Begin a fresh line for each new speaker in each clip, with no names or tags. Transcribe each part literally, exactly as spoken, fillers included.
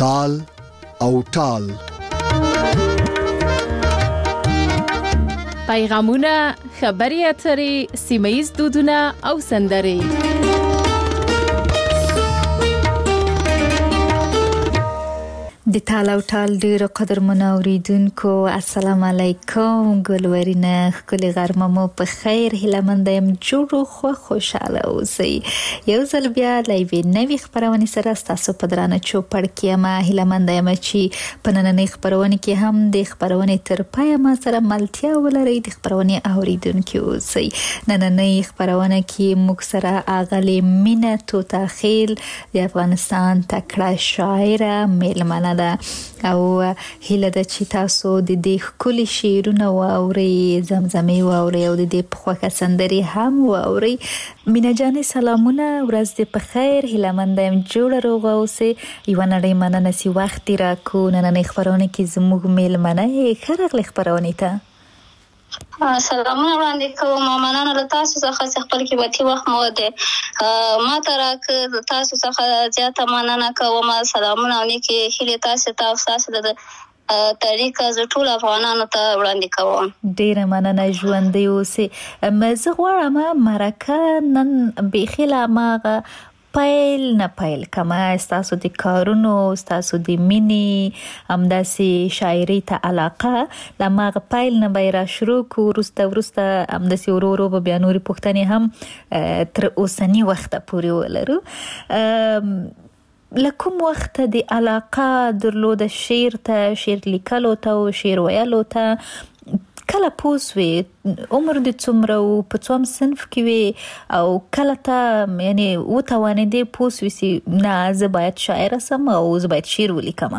تال او ټال.
پیغامونه، خبري اترې، سیمه‌ییز دودونه او سندرې.
د تال او ټال ډیرو قدرمنو اوریدونکو السلام علیکم. ګلورینه ښکلې غرمه مو په خیر هیله مند یم. جوړ خو خوشاله اوسئ. یو ځل بیا له یوې نوې خپرونې سره ستاسو په درانه چوپړ کې یم. هیله مند یم چې په نننۍ خپرونې کې هم د خپرونې تر پایه ما سره ملتیا ولرئ. د خپرونې اوریدونکي اوسئ. نننۍ خپرونه کې موږ سره اغلې مینه توته خیل د افغانستان تکړه شاعره میلمنه ده او هیله ده چې تاسو د دې ښکلي شعرونه واورئ، زمزمې واورئ او د دې په خوښه سندرې هم واورئ. مینه جانې سلامونه، ورځ دې په خیر. هیله مند یم جوړه روغه اوسئ. یوه نړۍ مننه چې وخت دې راکو. نننۍ خپرونه کې زموږ میلمنه یې. ښه راغلې خپرونې ته.
سلامونه وړاندې کوم. مننه له تاسو څخه چې خپل قیمتي وخت مو د ما ته راکړ. تاسو څخه زیاته مننه کوم. سلامونه او نیکې هیلې تاسو ته او تاسو د طریقه ز ټول افغانانو ته وړاندې کوم.
ډیره مننه، ژوندۍ اوسئ. زه غواړم مرکه نن بیخي ماغه پایل نه پایل کما استاسو د کارونو، استاسو د مینې همداسې شاعري ته علاقه لماغه پایل نه به را شروع کو. ورسته ورسته همداسې ورو ورو به بیا نورې پوښتنې هم تر اوسني وخته پورې ولرو. لکوم وخت د علاقه درلوده شعر ته، شعر لیکلو ته او شعر ویلو ته؟ کله پوسوي عمر د څومره او په څوم صنف کې وي او کله ته یعنی وتوانېدې پوسوي چې نه زه باید شاعره سم او زه باید شعر ولیکم؟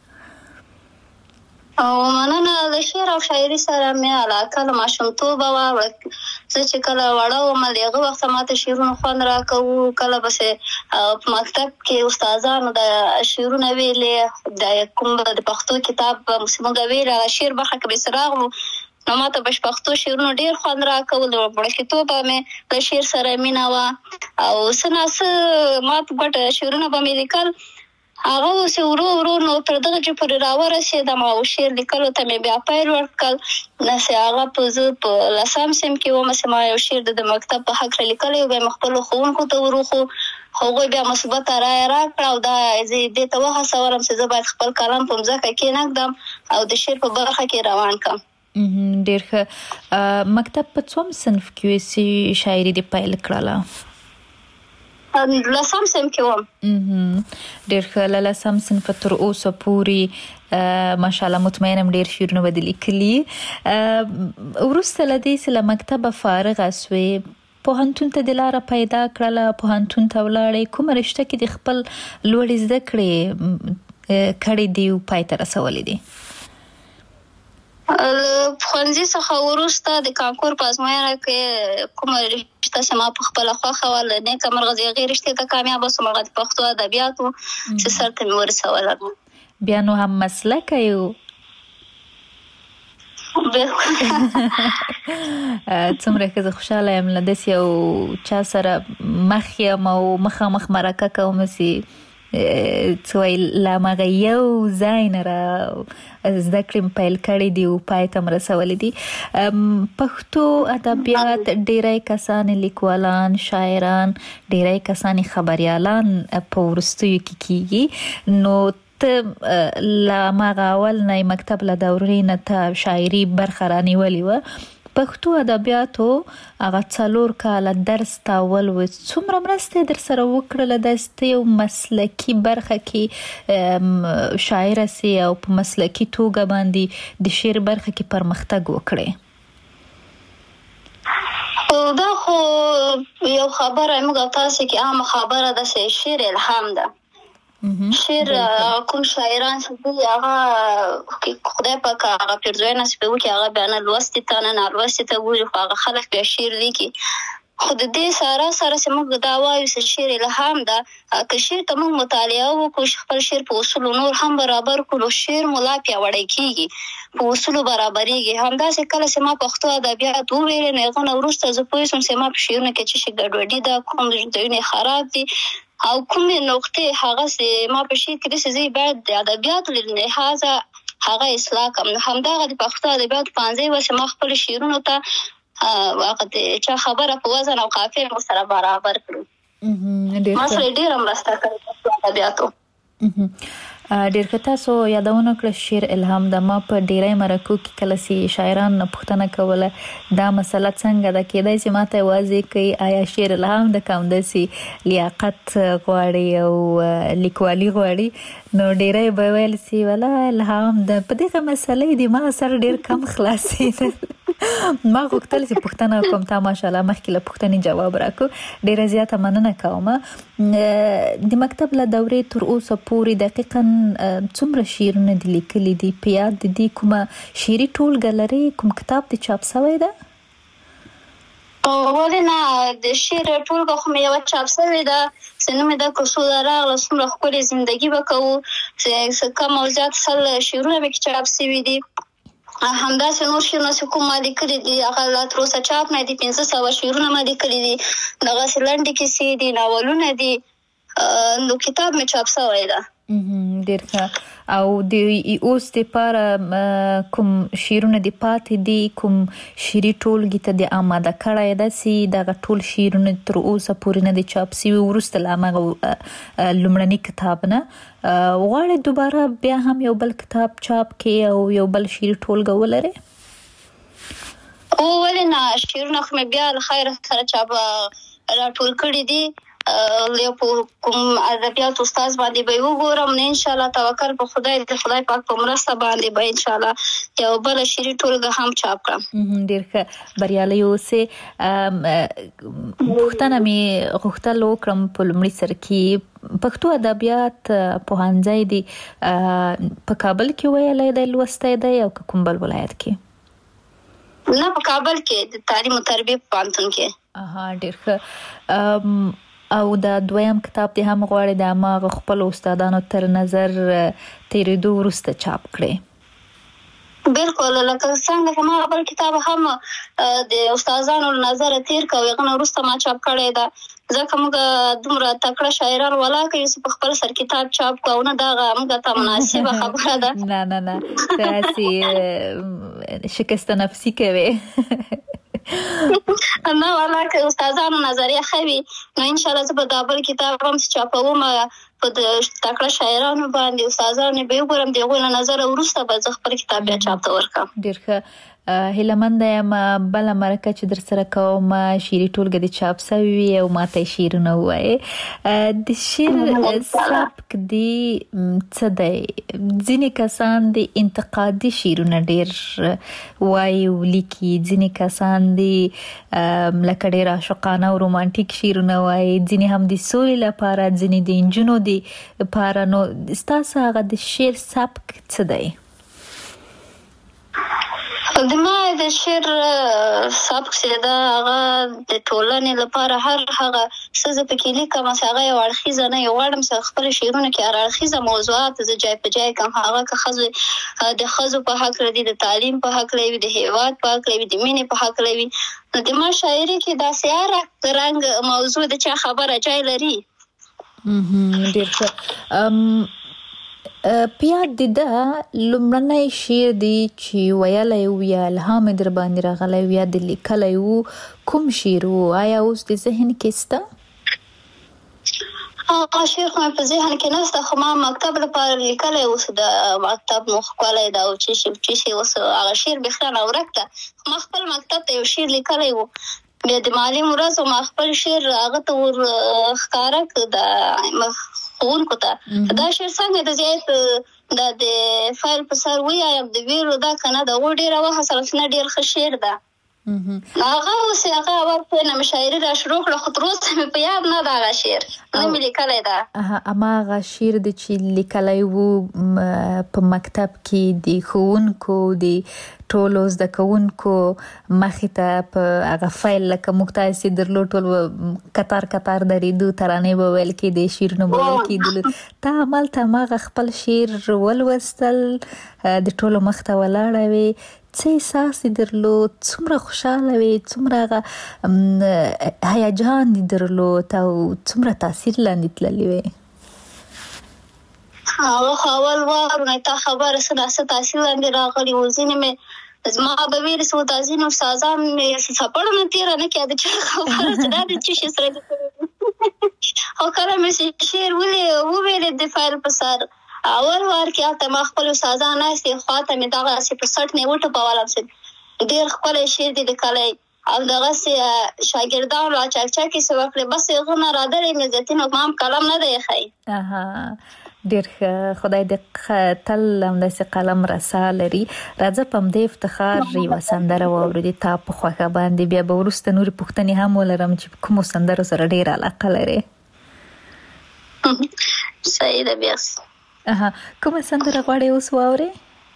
او مننه. د شعر او شاعري سره مې علاقه له ماشومتوبه وه. زه چې کله وړه وم د هغه وخت ماته شعرونه خوند راکوو. کله بسې په مکتب کې استادانو د شعرونه ویلې، د کوم د پښتو کتاب موږ ویل هغه شعر برخه کې به راغلو نو ماته په پښتو شعرونه ډیر خوند راکول. د وړکتوبه مې د شعر سره مینه وه او څه نه څه ماته ګټه شعرونه به مې لیکل. هغه اوس ورو ورو نو تر دغه چې پورې راورسېدم او شعر لیکلو ته مې بیا پیل ورکړل. نسې هغه په زه په لسم صنف کې وم چې ما یو شعر د مکتب په هکله لیکلی و. بیا مې خپلو ښوونکو ته وروښو، هغوی بیا مثبته رایه راکړه او دا زه دې ته وهڅولم چې زه باید خپل کلام په مځکه کېنږدم او د شعر په برخه کې روان کړم.
ډېر ښه. مکتب په څوم صنف کې وې چې شاعري دې پیل کړله؟
لسم صنف کې وم.
ډېر ښه. له لسم صنفه تر اوسه پورې ماشاءالله مطمئنم ډېر شعرونه به دې لیکلي. وروسته له دې چې له مکتبه فارغه سوې پوهنتون ته دې لاره پیدا کړله، پوهنتون ته ولاړې، کومه رشته کې دې خپل لوړې زده کړې کړې دي او پای ته رسولې دي؟
ښوونځي څخه وروسته د کانکور په ازموینه کې کومه رشته چې ما په خپله خوښه وه نیکه مرغه د هغې رشتې ته کامیابه سوم. هغه د پښتو ادبیاتو چې سر ته مې ورسوله.
بیا نو هم مسلکه یو. څومره ښه زه خوشحاله یم له داسې یو چا سره مخ یم او مخامخ مرکه کوم چې څه وایي له هماغه یو ځای نه را زده کړې پیل کړې دي او پای ته م رسولې دي. پښتو ادبیات ډېری کسان لیکوالان، شاعران، ډېری کسان خبریالان په وروستیو کې کیږي. نو ته له هماغه اول نه مکتب له دورې نه ته شاعري برخه رانیولې وه. پښتو ادبیاتو هغه څلور کاله درس تاول و. څومره مرسته در سره وکړله داسې ته یو مسلکي برخه کې شاعره سي او په مسلکي توګه باندې د شعر برخه کې پرمختګ وکړې؟
دا خو یو خبره موږ تاسو کې عامه خبره ده چې شعر الهام ده. شعر کوم شاعران چې دي هغه خدای پاک هغه پیرزوی نصیب وکړي، هغه بیا نه لوستي ته نه نالوستي ته ګوري، خو هغه خلک بیا شعر لیکي. خو د دې سره سره چې موږ دا وایو چې شعر الهام ده، که شعر ته موږ مطالعه وکړو، خپل شعر په اصولو نور هم برابر کړو، شعر مو لا پیاوړی کېږي، په اصولو برابرېږي. همداسې کله چې ما پښتو ادبیات وویلې نو هغه نه وروسته زه پوه شوم چې ما په شعرونو کې څه شي ګډوډي ده، کوم ځایونه خراب دي. او کومې نقطې هغه سي ما په شي کې د سي بعد د ادبیات لنهازه هغه اصلاح کوم. همدغه د پښتو ادبیات پانځه وسه ما خپل شعرونو ته وخت چې خبره په وزن او قافیه سره برابر کړو. ما سره ډیر مرسته کړې په ادبیاتو.
ډیر که تاسو یادونه کړ شعر الهام د ما په ډیری مرکو کې کله سي شاعران پوښتنه کوله دا مسله څنګه ده، کېدای شي ماته واضح کوي آیا شعر الهام د کوم داسي لیاقت غواړي او لیکوالي غواړي؟ نو ډیری به ویل سي ولا الهام د په دغه مسلې د ما سره ډیر کم خلاصېدل. ما غوښتل چې پوښتنه کوم، تا ماشاءالله مخکې له پوښتنې جواب راکړو، ډیره زیاته مننه کوم. د مکتب له دورې تر اوسه پورې دقیقاً څومره شعرونه دي لیکلي دي؟ په یاد دي کومه شعري ټولګه لري؟ کوم کتاب دې چاپ شوی ده؟
ولې نه، د شعر ټولګه خو مې یوه چاپ شوې ده چې نوم یې ده کوڅو ده راغله څومره ښکلې زندګي به کوو، چې کم او زیات سل شعرونه مې کې چاپ شوي دي. همداسې نور شعرونه چې کوم ما لیکلي دي هغه لا تر اوسه چاپ نه دي. پنځه سوه شعرونه ما لیکلي دي، دغسې لنډې کیسې دي، ناولونه دي، نو کتاب مې چاپ شوی ده.
ډیر ښه. او د اوس دپاره کوم شعرونه دې پاتې دي؟ کوم شعري ټولګې ته دې آماده کړی ده چې دغه ټول شعرونه تر اوسه پورې نه دي چاپ شوي وروسته له همغه لومړني کتاب نه غواړئ دوباره بیا هم یو بل کتاب چاپ کړئ او یو بل شعري ټولګه ولرئ؟
او ولې نه، شعرونه خو مې بیا له خیره سره چاپ راټول کړي دي. یو په کوم ادبیات استاد باندې به وګورم، نه انشاءالله توکل په خدای، د خدای پاک په مرسته باندې به انشاءالله یو بل شعري ټولګه هم چاپ کړم.
ډیر ښه، بریالي اوسئ. پوښتنه مې غوښتل وکړم په لومړي سر کې پښتو ادبیات پوهنځی دی په کابل کې ویلی دی لوستی دی او که کوم بل ولایت کې؟
نه، په کابل کې د تعلیم او تربیې په پوهنتون کې.
اها، ډیر ښه. او د دویم کتاب دې هم غواړي د هماغه خپلو استادانو تر نظر تېرېدو وروسته چاپ کړې؟
بالکل، لکه څنګه چې ما بل کتاب هم د استادانو له نظره تېر کړ، هغه نه وروسته ما چاپ کړی ده، ځکه موږ دومره تکړه شاعران ولاکه یو چې په خپل سر کتاب چاپ کړو، او نه دغه موږ ته مناسبه خبره ده.
نه نه نه، داسې شکست نفسي کوي.
نه والله که استادانو نظریه ښه وي نو انشاءالله زه به دا بل کتاب هم چې چاپوم په د تکړه شاعرانو باندې استادانو به وګورم، د هغوی له نظره وروسته به زه خپل کتاب بیا چاپ ته ورکړم.
ډېر ښه. هیلهمنده یم بله مرکه چې در سره کوم شعري ټولګه دې چاپ شوې وي او ماته یې شعرونه ووایې. د شعر سبک دې څه دی؟ ځینې کسان د انتقادي شعرونه ډېر وایي او لیکي، ځینې کسان د لکه ډېر عاشقانه او رومانټیک شعرونه وایي، ځینې هم د سولې لپاره، ځینې د نجونو دپاره. نو ستاسو هغه د شعر سبک څه دی؟
د ما د شعر سبک چې ده هغه د ټولنې لپاره هر هغه څه زه پکې لیکم چې هغه یو اړخیزه نه، یو غواړم چې خپلو شعرونو کې هر اړخیزه موضوعات زه جای په جای کړم، هغه که ښځو د ښځو په هکله دي، د تعلیم په هکله وي، د هېواد په هکله وي، د مینې په هکله وي. نو د ما شاعري کې داسې هر رنګ موضوع د چا خبره جای لري.
ډېر ښه. په یاد دې ده لومړنی شعر دی چې ویلی و یا الهام یې در باندې راغلی و یا دې لیکلی و، کوم شعر و؟ آیا اوس د ذهن کې شته؟
هغه شعر خو مې په ذهن کې نشته، خو ما مکتب لپاره لیکلی و چې د مکتب مو ښکلی ده او چې شي چې شي اوس هغه شعر بېخیانه ورک ده. خو ما خپل مکتب ته یو شعر لیکلی و، بیا د معلم ورځ ما خپل شعر هغه ته ور ښکاره کړ د ښوونکو ته. دا شعر څنګه د زیات دا د فایل په سر ویایم د ویرو دا که نه د هغوی ډېره وهڅول چې نه ډېر ښه شعر ده. هغه اوس هغه ورته نه مې شاعري را شروع کړه، خو تر اوسه مې په یاد نه ده هغه شعر، نه مې لیکلی ده.
هماغه شعر دی چې لیکلی و په مکتب کې د ښوونکو د ټولو زده کوونکو مخې ته په هغه فایل لکه موږ تاسې درلود ټول کتار کتار درېدو، ترانې به ویل کېدې، شعرونه به ویل کېدلو. ته همالته هماغه خپل شعر ولوستل، د ټولو مخ ته ولاړه وې، څه احساس دې درلود؟ څومره خوشحاله وې؟ څومره هیجان دې درلود او څومره تاثیر لاندې تللې وې؟
هغه خو اول وار نه تا خبره څه داسې تاثیر لاندې راغلي و. ځینې مې زما به ویل څه دا ځینې استادان مې څپړه نه تېره نه کړه د چا خبره چې دا د څه شي سره دي. او کله مې شعر وویلې د فایل په سر اول وار کې هلته ما خپل استادان ناستې خواته مې دغسې په سټ نه وټوپولم چې ډېر ښکلی شعر دې لیکلی او دغسې شاګردان را چکچکې څه وکړې، بس هغه نه رادلې مې زیاتین ما هم قلم نه دی ایښی.
ډېر ښه، خدای دې تل همداسې قلم رسا لري. راځه په همدې افتخار یوه سندره واورو د تا په خوښه باندې، بیا به وروسته نورې پوښتنې هم ولرم چې کومو سندرو سره ډېره علاقه لرې.
صحیح ده. بیا
کومه سندره غواړې اوس واورې؟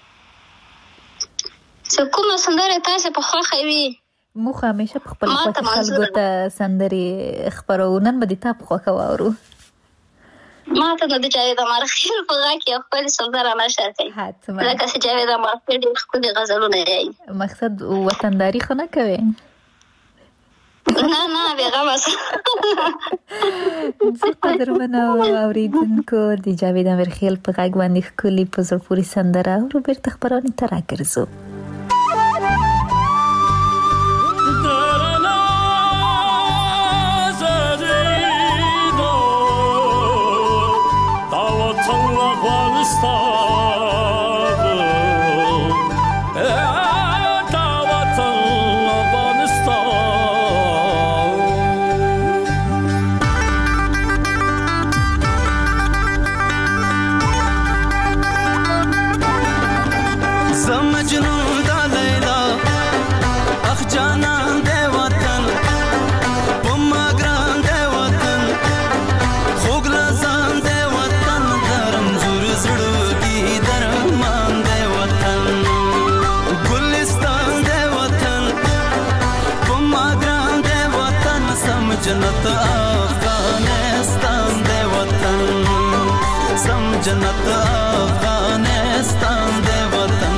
چې کومه سندره تاسې په خوښه وي؟
موږ همیشه په خپل خوښې خلکو ته سندرې خپروو، نن به د تا په خوښه واورو.
ما ته نو د جاوید امارخیل په غږ کې خپل سندره نشر کوي، لکه چې جاوید امارخیل ډېر ښکلي غزلونه یې.
مقصد وطنداري خو نه کوې؟
نه نه بېغمه
زه قدرمنو اورېدونکو د جاوید امارخیل په غږ باندې ښکلي په زړه پورې سندره اورو، بېرته خپرونې ته راګرځو.
जन्नत अफगानिस्तान दे वतन, सम जन्नत अफगानिस्तान दे वतन.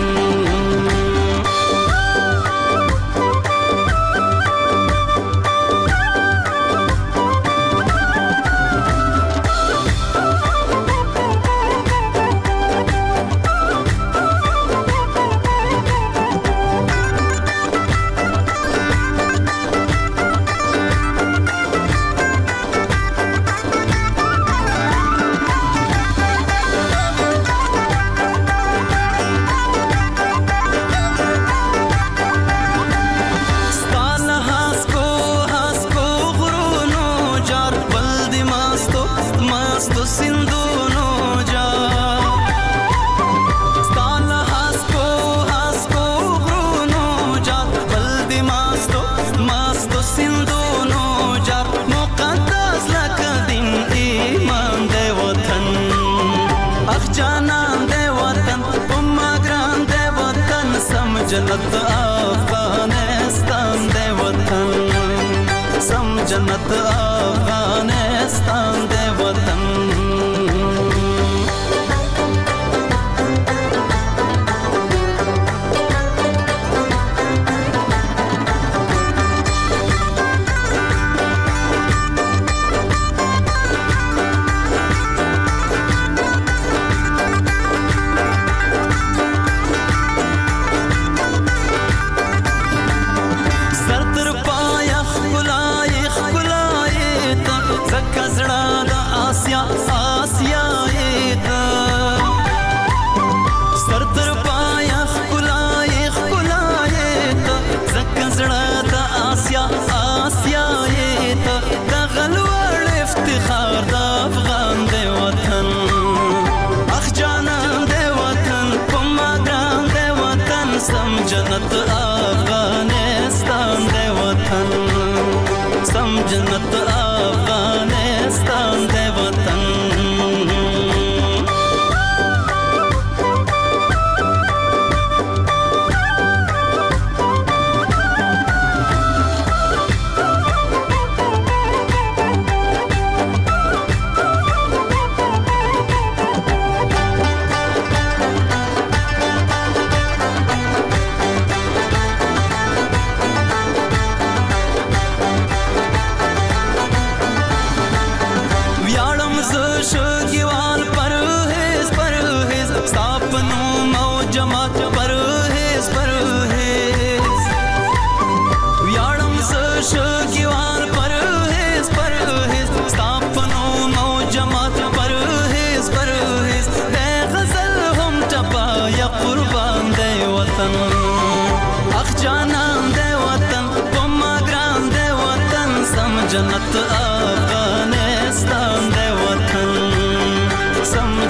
जन्नत अफगानिस्तान दे वतन, सम जन्नत अफगानिस्तान दे वतन.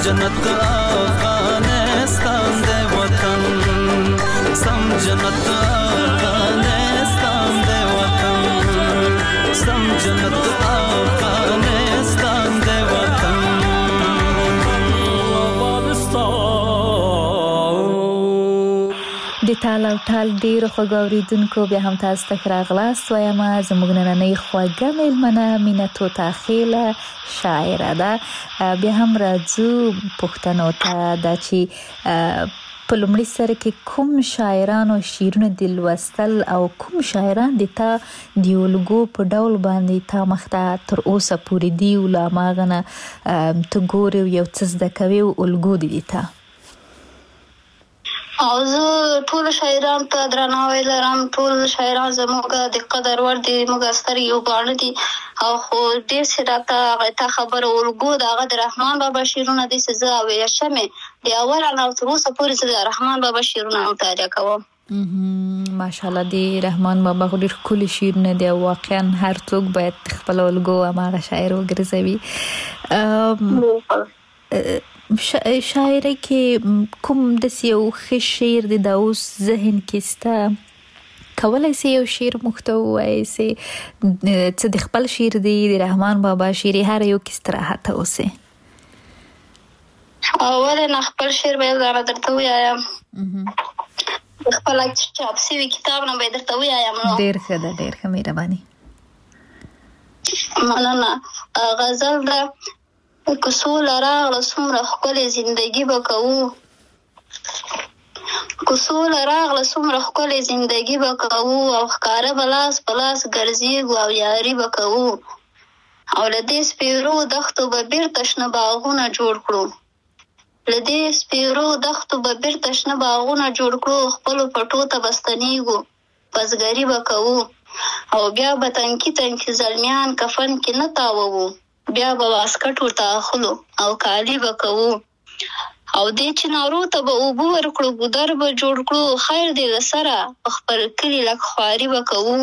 جنت افغانستان دے وطن سم جنت افغانستان دے وطن سم جنت افغانستان دے وطن
د ټال او ټال ډیرو خوږو اوریدونکو بیا هم تاسو ته راغلاست وایم زموږ نننۍ خوږه میلمنه مینه طوطا خیله شاعره ده. بیا هم راځو پوښتنو ته دا چې په لومړي سر کې کوم شاعرانو شعرونه د لوستل او کوم شاعران د تا د الګو په ډول باندې تا مخته تر اوسه پورې دی ولا ماغنه ته ګورې یو څه زده کوي الګو دي تا؟
او زه ټول شاعران ته درناوی لرم. ټول شاعران زموږ د قدر وړ دي، موږ سترګې وباڼه دي او خو ډېر څه راته تا خبره الګو د هغه د رحمان بابا شعرونه دي چې زه اوریشم د اول نه تر اوسه پورې زه د رحمان بابا شعرونه مطالعه کوم.
ماشاءالله د رحمان بابا ډېر ښکلي شعرونه دي او واقعا هر څوک باید خپل الګو هماغه شاعر وګرځوي. شاعري کې کوم داسې یو ښه شعر دی دا اوس ذهن کې ستا کولی سي یو شعر موږ ته ووایې چې څه د خپل شعر دی د رحمان بابا شعر هر یو کې استراحت اوسې؟
اول نه خپل شعر به زه درته ووایم، خپل چاپ شوي کتاب نه به درته ووایم.
ډېر ښه ده، ډېر ښه، مهرباني.
مننه. غزل ده: که سوله راغله څومره ښکلې زندګي به کوو، که سوله راغله څومره ښکلې زندګي به کوو، او ښکاره به لاس په لاس ګرځېږو او یاري به کوو، او له دې سپېرو دښتو به بیرته شنه باغونه جوړ کړو، له دې سپېرو دښتو به بیرته شنه باغونه جوړ کړو، خپلو پټو ته به ستنېږو بزګري به کوو، او بیا به تنکي تنکي زلمیان کفن کې نه تاووو، بیا به واسکټ ورته اخلو او کالي به کوو، او دې چنارو ته به اوبه ورکړو، ګودر به جوړ کړو، خیر دې له سره په خپل کلي لږ خواري به کوو،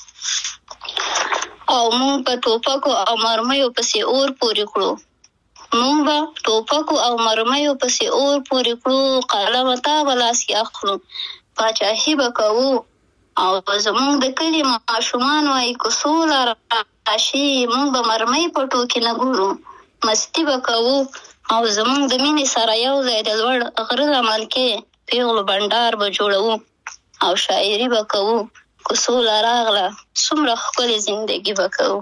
او موږ به ټوپکو او مرمیو پسې اور پورې کړو، موږ به ټوپکو او مرمیو پسې اور پورې کړو، قلمه تا به لاس کې اخلو، پاچاهي به کوو، او زموږ د کلي ماشومان وایي که سوله راشي موږ به مرمۍ په ټوکې نه ګورو، مستي به کوو، او زموږ د مینې سره یو ځای د لوړ غره لمن کې پیغلو بنډار به جوړوو، او شاعري به کوو، که سوله راغله څومره ښکلې زندګي به کوو.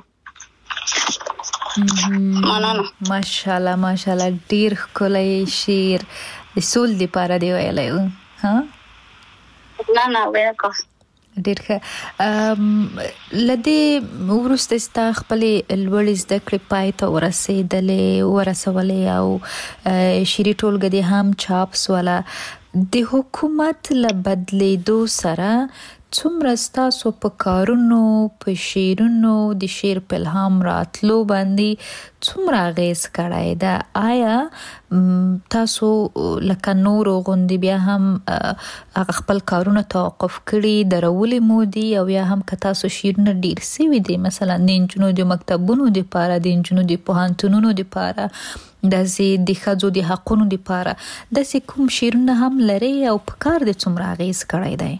مننه.
ماشاءالله ماشاءالله، ډېر ښکلی شعر د سول دپاره دی ویلی و. ها
نه نه ویل کوم.
ډېر ښه. له دې وروسته ستا خپلې لوړې زده کړې پای ته ورسېدلې ورسولې او شعري ټولګه دې هم چاپ سوله. د حکومت له بدلېدو سره څومره ستاسو په کارونو په شعرونو د شعر په الهام راتلو باندې څومره اغېز کړی ده؟ آیا تاسو لکه نورو غوندې بیا هم هغه خپل کارونه توقف کړي درولې مو دي، او یا هم که تاسو شعرونه ډېر سوي دي مثلا د نجونو د مکتبونو دپاره د نجونو د پوهنتونونو دپاره داسې د ښځو د حقونو دپاره داسې کوم شعرونه هم لرئ او په کار دې څومره اغېز کړی دی؟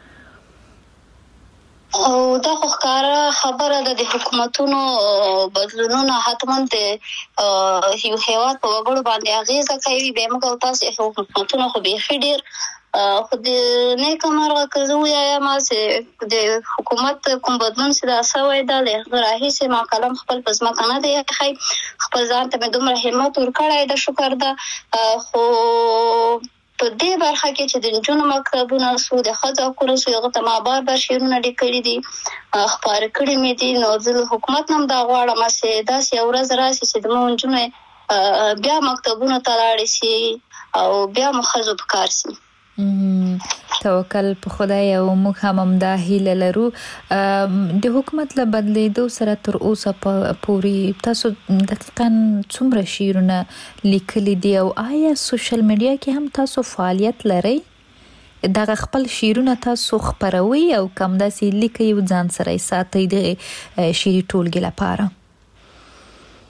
او دا خو ښکاره خبره ده، د حکومتونو بدلونونه حتما د یو هېواد په وګړو باندې اغېزه کوي. بیا موږ او تاسې حکومتونه خو بیخي ډېر خو د نیکه مرغه که زه ووایم چې د حکومت کوم بدلون چې دا سوی ده له هغه راهیسې ما قلم خپل په ځمکه نه دی ایښی، خپل ځان ته مې دومره همت ورکړی ده، شکر ده. خو په دې برخه کې چې د نجونو مکتبونه سو د ښځو حقونه سو هغه ته ما بار بار شعرونه لیکلي دي خپاره کړي مې دي. نو زه له حکومت نه هم دا غواړم چې داسې یو ورځ راشي چې زموږ نجونې بیا مکتبونو ته لاړې شي او بیا مو ښځو په کار شي.
توکل په خدای او موږ هم همدا هیله لرو. د حکومت له بدلېدو سره تر اوسه پورې تاسو دقیقاً څومره شعرونه لیکلي دي او آیا سوشل میډیا کې هم تاسو فعالیت لرئ؟ دغه خپل شعرونه تاسو خپروئ او کم داسې لیکئ او ځان سره یې ساتئ د شعري ټولګې لپاره؟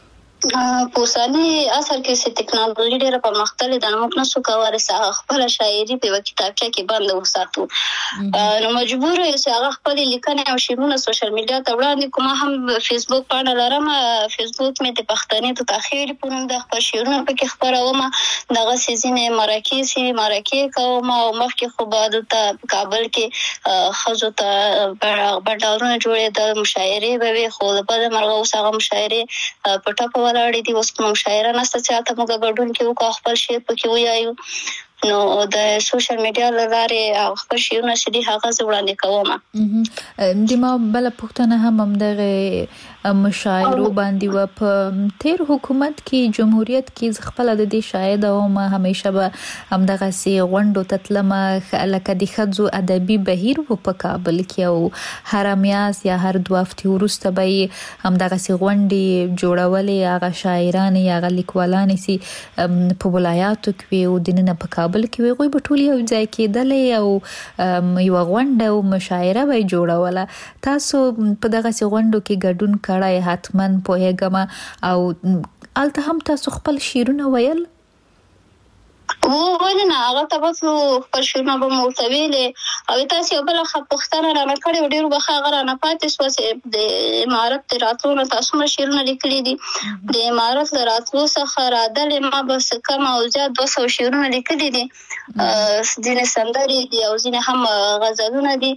په اوسني عصر کې چې ټکنالوژي ډېره پرمختللې ده، موږ نشو کولی چې خپله شاعري په یوه کتابچه کې بنده وساتو. نو مجبور یو چې هغه خپلې لیکنې او شعرونه سوشل میډیا ته وړاندې کړو. ما هم فیسبوک پاڼه لرم، فیسبوک مې د پښتنې د تاخیر په نوم د خپل شعرونه پکې خپروم. دغسې ځینې مرکې سي مرکې کوم او مخکې خو به دلته په کابل کې ښځو ته بنډارونه جوړېدل، مشاعرې به وې، خو د بده مرغه اوس هغه مشاعرې په ټپه ولاړې دي. اوس کوم شاعره نشته چې هلته موږ ګډون کې وکړو، خپل شعر پکې ووایو. نو د سوشل میډیا له لارې خپل شعرونه چې دي هغه زه وړاندې کوم.
د ما بله پوښتنه هم همدغې مشاعرو باندې وه. په تېر حکومت کې جمهوریت کې زه خپله د دې شاهده وم، همیشه به همدغسې غونډو ته تلمه، لکه د ښځو ادبي بهیر و په کابل کې، او هره میاشت یا هر دوه هفتې وروسته به یې همدغسې غونډې جوړولې. هغه شاعرانې یا هغه لیکوالانې چې په ولایاتو کې وې او دننه په کابل کې وې، هغوی به ټول یو ځای کېدلې او یوه غونډه او مشاعره به یې جوړوله. تاسو په دغسې غونډو کې ګډون کړی حتما پوهېږم، او هلته هم تاسو خپل شعرونه ویل؟
و ولې نه، هغه ته به تلو، خپل شعرونه به مو ورته ویلې. او تاسې یو بله ښه پوښتنه رانه کړې وه، ډېرو به ښه هغه رانه پاتې شوه چې د امارت د راتلو نه تاسو څومره شعرونه لیکلي دي. د امارت له راتلو څخه رادلې ما بس کم او زیات دوه سوه شعرونه لیکلي دي، ځینې سندرې دي او ځینې هم غزلونه دي.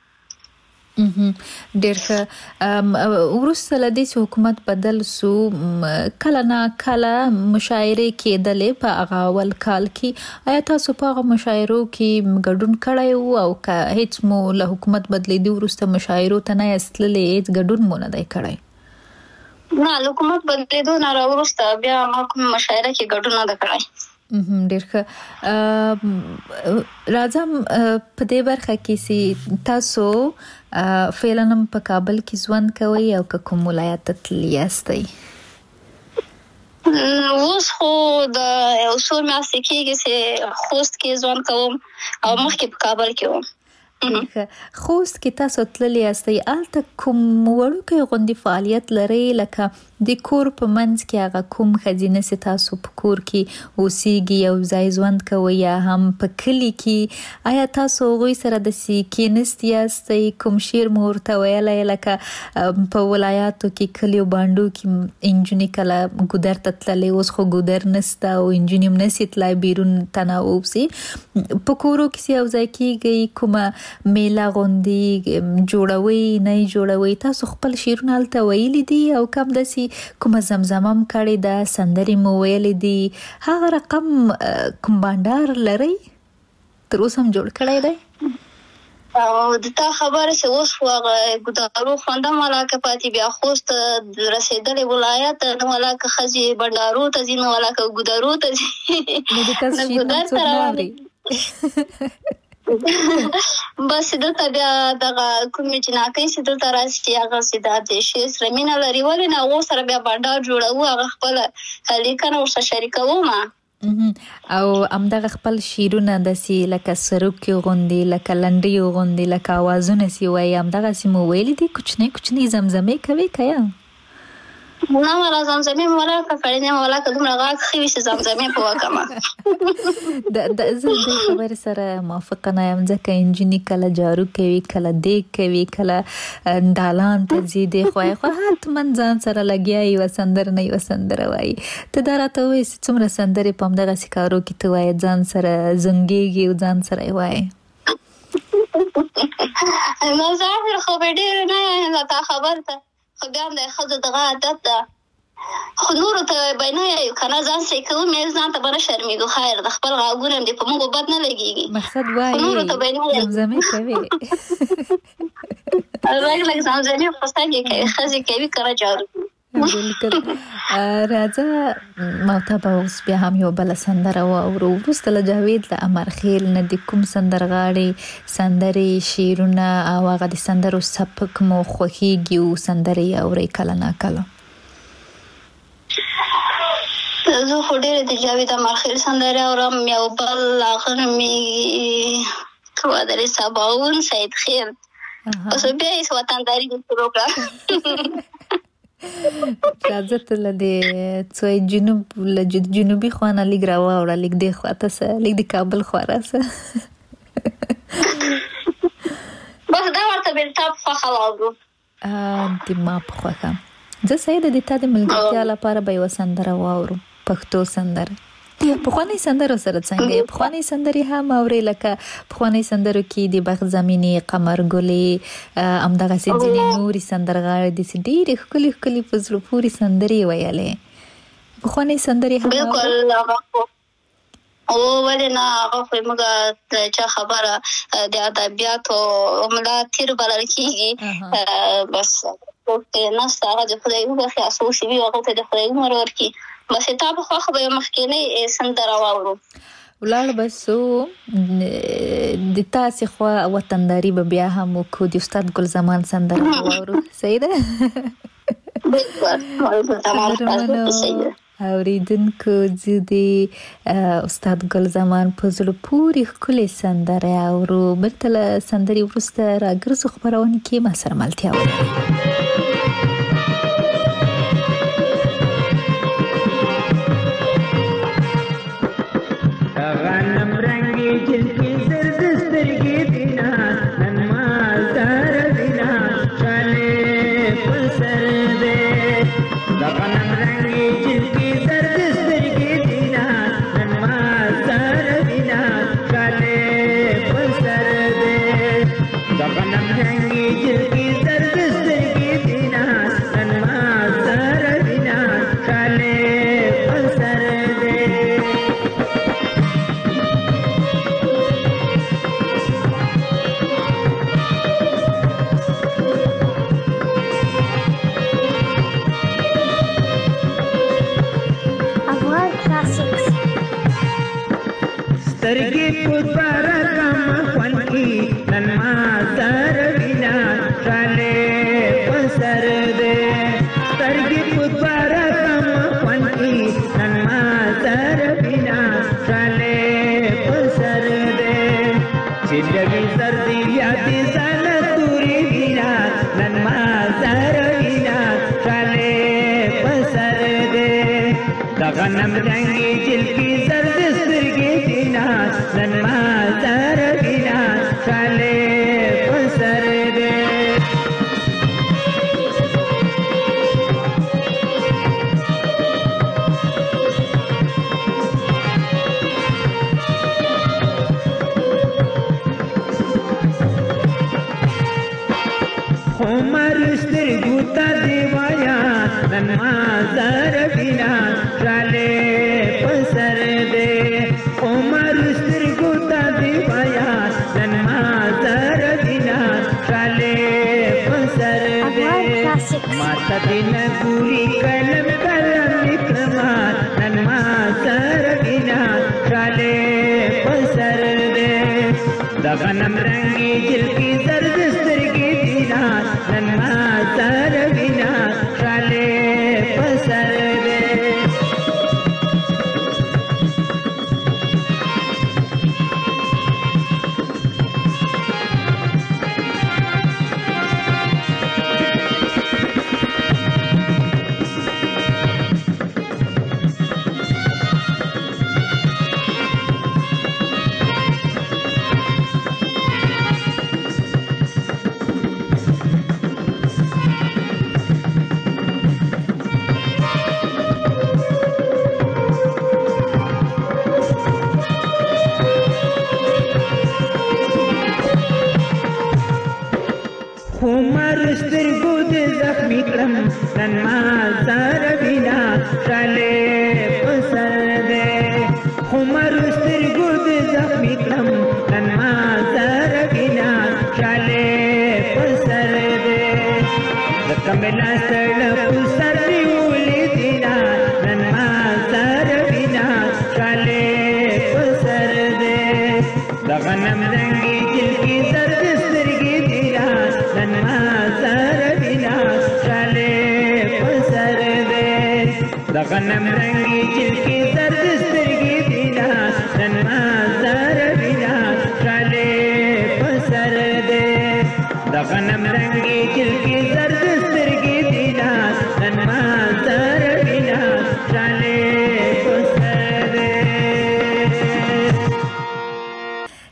ډېر ښه. وروسته له دې چې حکومت بدل سو، کله نه کله مشاعرې کېدلې په هغه اول کال کې. آیا تاسو په هغه مشاعرو کې ګډون کړی و، او که هیڅ مو له حکومت بدلېدو وروسته مشاعرو ته نه یاست تللي، هیڅ ګډون مو نه دی کړی؟
نه، له حکومت بدلېدو نه راوروسته بیا ما کوم مشاعره کې ګډون نه دی کړی.
ډېر ښه. راځم په دې برخه کې چې تاسو فعلا هم په کابل کې ژوند کوئ او که کوم ولایت ته تللي یاستئ؟
اوس خو د یو څو میاشتې کېږي چې خوست کې ژوند کوم او مخکې په کابل کې وم.
خوست کې تاسو تللي یاستئ، هلته کوم وړوکی غوندې فعالیت لرئ، لکه د کور په منځ کې هغه کوم ښځینه چې تاسو په کور کې اوسیږي، یو ځای ژوند کوئ، یا هم په کلي کې؟ آیا تاسو هغوی سره داسې کېنست یاستئ، کوم شعر مو ورته ویلی؟ لکه په ولایاتو کې کلیو بانډو کې نجونې کله ګودر ته تللې، اوس خو ګودر نسته او نجونې هم نسي تلای بیرون تنه ووسي. په کورو کې یو ځای کېږئ، کومه میله غوندې جوړوئ نه جوړوئ؟ تاسو خپل شعرونه هلته ویلي دي او کم داسې کومه زمزمه هم کړې ده، سندرې مو ویلې دي، هغه رقم کوم بانډار لرئ تر اوسه هم جوړ کړی دی؟
او د تا خبره چې اوس خو هغه ګودارو خوند هم ولاکه پاتې، بیا خوست رسېدلې ولایت نه ولاکه ښځې بنډارو ته ځي، نه ولاکه ګودارو ته ځي، نه ګودر ته روانې. بس دلته بیا دغه کومې جناکۍ چې دلته راشي، هغه چې دا د شعر سره مینه لري، ولې نه هغو سره بیا بنډار جوړوو، هغه خپله لیکنه ورسره شریکوم.
او همدغه خپل شعرونه داسې لکه سروکي غوندې، لکه لنډیو غوندې، لکه اوازونه چې وایي، همدغسې مو ویلي دي؟ کوچنۍ کوچنۍ زمزمې کوي که یا؟
نه والا زمزمې مې ولاکه کړې نه، ولاکه دومره غاښ ښه وي چې زمزمې په وکړمه.
زه دې خبرې سره موافقه نه یم، ځکه نجونې کله جارو کوي، کله دیګ کوي، کله دالان ته ځي، دی خوا خوا حتما ځان سره لګیا یوه سندره نه یوه سندره وایي. ته دا راته ووایې چې څومره سندرې په همدغسې کارو کې ته وایې، ځان سره زنګېږي او ځان سره یې وایې؟
نو ظاهر خو به ډېرې نه یم تا خبر ته، خو بیا هم د ښځو دغه عادت ده، خو نورو ته به نه یایو که نه، ځان سې کوو مې ځان ته به نه شرمېږو، خیر د خپل غږونه هم دې په موږ بد نه لګېږي،
مقصد وایي زمزمې کوي.
لږ لږ زمزمې خو څنګه کوي، ښځې کوي که نه جارو.
بالکل. راځه محتبه اوس بیا هم یو بله سندره واورو، وروسته له جاوید له امرخیل نه د کوم سندرغاړي سندرې، شعرونه او هغه د سندرو سبک مو خوښیږي او سندرې اورئ کله نا کله؟
زه خو ډېرې د جاوید امرخیل سندرې اورم، یو بل هغه نومېږي ودرې سباون سید خیر، اوس بیا یې وطنداري مې شروع کړه.
راځه ته له دې څوی جنوب له جنوبي خوانه لږ راواوړه لږ دې خواته څه لږ د کابل خوا راسه
بس دا ورته بلتا په خوښه واورو
د ما په خوښه زه سیده د تا د ملګرتیا لپاره به یوه سندره واورو پښتو سندره پخوانی سندرو سره څنګه پخوانی سندرې هم اورې لکه پخوانی سندرو کې د بخت زمینی قمر ګلې همدغه سي ځینې نورې سندرغاړې د سي ډېرې ښکلې ښکلې په زړه پورې سندرې ویلې پخوانی سندرې هم
بالکل او ولې نه هغه خو موږ چا خبره د ادبیاتو عمله تیر بلل کېږي بس نفس هغه د خدای وبخښي اساسي وي هغه ته د خدای عمر ورکړي بس ته په خو به مخکینی سندره واورو
ولړ بسو د تاسې خو وطنداري به بیا هم کو د استاد ګل زمان سندره واورو صحیح ده اوریدونکو زه د استاد ګل زمان په زړه پورې ښکلې سندره اورو بلته له سندرې وروسته راګرځو خپرونه کې ما سره ملتیا ولرئ
غنم رنگی جل کی زرد سترگی دینا نن مازار بینا چالے پسر دے عمر سترگو تا دیوایا نن مازار بینا چالے پسر دے عمر سترگو تا دیوایا نن مازار بینا چالے پسر دے ماتا دین پوری کلم کلم اکرمان نن مازار بینا چالے پسر دے دا غنم رنگی جل کی زرد سترگی دینا نن مازار بینا چالے پسر دے عمر سترگو دے زخمی کرم نن مازار بینا چالے پسر دے عمر سترگو دے زخمی کرم نن مازار بینا چالے پسر دے زکملا سڑ پسر نیولی دینا نن مازار بینا چالے پسر دے دغنم رنگی جل کی زرد سترگی دینا نن مازار بینا چالے پسر دے دغنم رنگی جل کی زرد سترگی دینا نن مازار بینا چالے پسر دے دغنم رنگی جل کی زرد سترگی دینا نن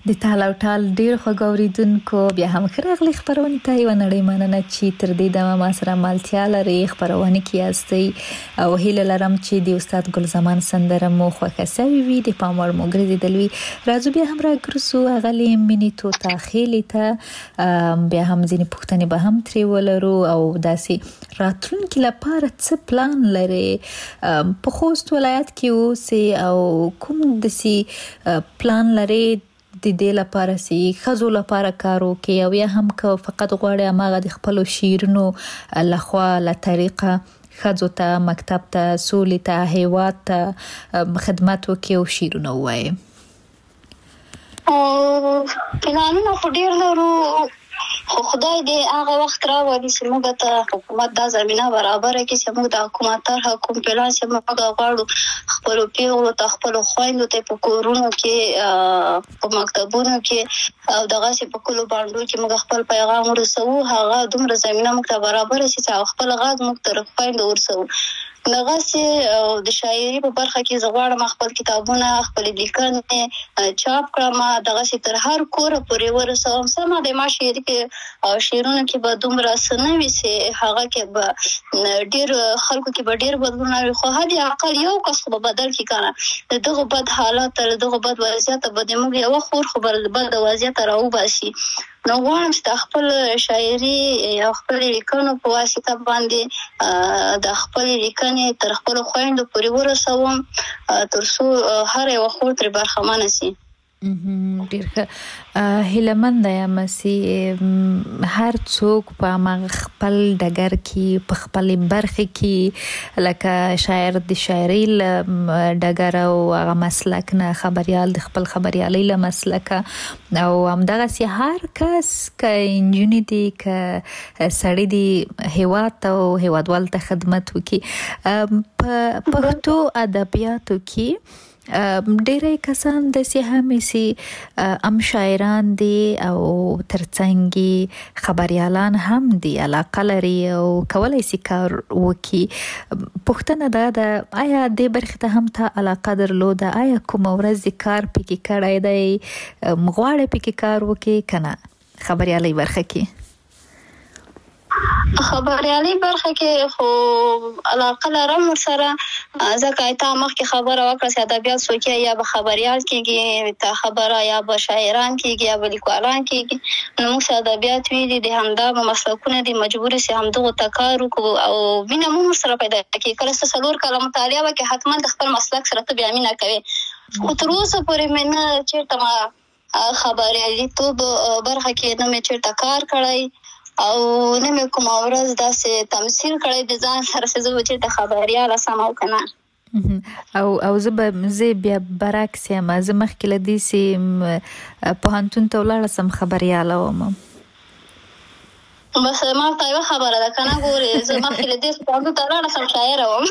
د تال او ټال ډیر خوګوریدونکو بیا هم خراغلی خبرونه ته یو نړۍ مننه چې تر دې دمه ما سره مالتیا لري خبرونه کیاستي او هیله لرم چې د استاد ګل زمان سندره مو خوښه سوي وي د پاموړ مو ګرځیدلوي راځو بیا هم راګرسو غلي مینی تو تاخیلی ته بیا هم ځینې پوښتنې به هم تری ولرو او داسې راتلونکي لپاره څه پلان لري په خوست ولایت کې اوسئ او کوم داسې پلان لري د دې لپاره سي خزو لپاره کارو کې او یا هم که فقط غواړي اماغه د خپل شیرونو لخوا له طریقه خزو ته مکتب ته سولې ته هیواد ته خدمت وکي او شیرونو وایي
او پلانونه خو ډیر لرو خو خدای دې هغه وخت راوړي چې موږ ته حکومت دا زمينه برابر کړي چې موږ د حکومت تر حکومت پلان چې موږ غواړو خپل پیغلو ته خپل خويندو ته په کورونو کې په مکتبونو کې او دغه چې په کلو باندې چې موږ خپل پیغام ورسو هغه دومره زمينه موږ ته برابر شي چې خپل غږ موږ ته خويندو ورسو دغه چې د شاعري په برخه کې زغواړم خپل کتابونه خپل لیکنې چاپ کړم دغه چې تر هر کور پورې ورسوم سم د ما شعر کې او شعرونه کې به دومره سنوي چې هغه کې به ډیر خلکو کې به ډیر بدلون راوي خو هدي عقل یو کس به بدل کی کنه دغه بد حالات تر دغه بد وضعیت به د موږ یو خور خبر بد وضعیت راو باسي نو غواړم چې خپل شاعري او خپل لیکنو په واسطه باندې د خپل لیکنې تر خپل خويندو پورې ورسوم ترڅو هر یو خور تر برخمن شي
ډیر هیلمند یم چې هر څوک په خپل ډګر کې په خپل برخه کې لکه شاعر د شاعري ډګر او هغه مسلک نه خبريال د خپل خبريالي له مسلک او همدغه سي هر کس ک انجنیر دي ک سړی دي هیواد او هیوادوال ته خدمت وکي په پښتو ادبیاتو کې ډېرې کسان د سي همې سي ام شاعران دي او ترڅنګ خبريالان هم دي علاقه لري او کولای سي کار وکي پښتنه دا د آیا د برخه ته هم ته علاقه درلوده آیا کوم ورځ کار پکې کړای دی مغواړي پکې کار وکي کنه خبريالي برخه کې
خبريالي برخه کې خو علاقه لرم سره ځکه ایته مخکې خبره وکړه چې ادبیات سوچي یا به خبريال کېږي ته خبره یا به شاعران کېږي یا به لیکوالان کېږي نو موږ ادبیات ویلي دي همدا مسلکونه دي مجبور سي همدغه تکار او مینه مو سره پیدا کېږي کله چې څلور کاله مطالعه وکړي حتما د خپل مسلک سره ته بیا مینه کوي خو تر اوسه پورې مینه چیرته ما خبريالي تو برخه کې نه مې چیرته کار کړی او نه مې کوم ورځ داسې تمثيل کړی د ځان سره چې زه چې د خبريال سم او کنه
او او زه به زه بیا برعکس یم زه مخکې لدی سي په هانتون ته ولاړ سم خبريال وم
بس ما ته یو خبره ده کنه ګورې زه مخکې لدی سي په هانتون ته ولاړ سم شاعر وم